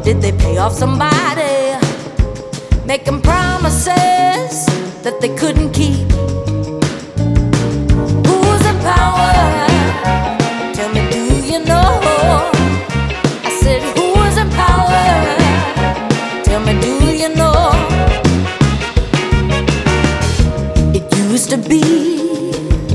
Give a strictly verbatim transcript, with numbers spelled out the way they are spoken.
did they pay off somebody? Making promises that they couldn't keep.